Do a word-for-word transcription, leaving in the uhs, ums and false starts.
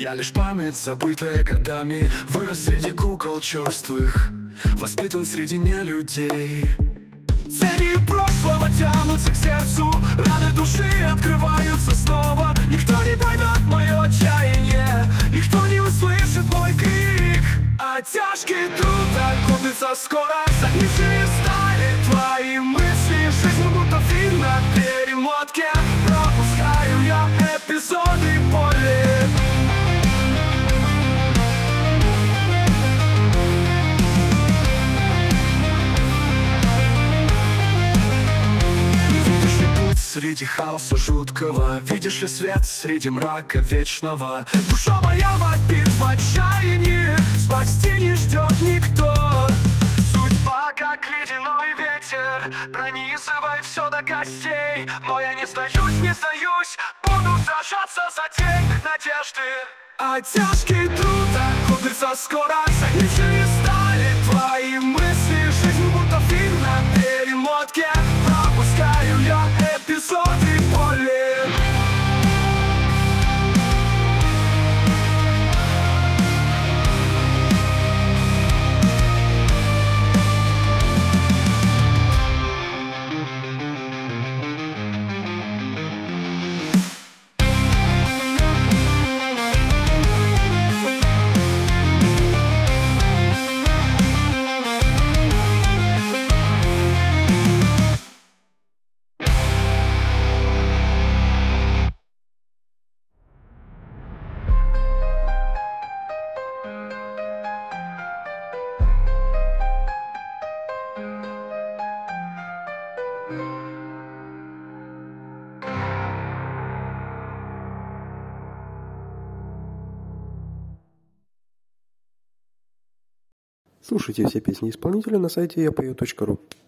Я лишь память, забытая годами. Вырос среди кукол черствых, воспитан среди нелюдей. Цели прошлого тянутся к сердцу, раны души открываются снова. Никто не поймет мое отчаяние, никто не услышит мой крик. А тяжкий труд окупится скоро, согнившие стали твои мысли. Жизнь будто фильм на перемотке, пропускаю я эпизоды боли. Среди хаоса жуткого, видишь ли свет среди мрака вечного? Душа моя вопит в отчаянии, спасти не ждет никто. Судьба, как ледяной ветер, пронизывает все до костей. Но я не сдаюсь, не сдаюсь, буду сражаться за тень надежды. А тяжкий труд окупится скоро, согнившие стали твои мысли. Жизнь будто фильм на перемотке, пропускаю я эпизоды боли. Слушайте все песни исполнителя на сайте я пою точка ру.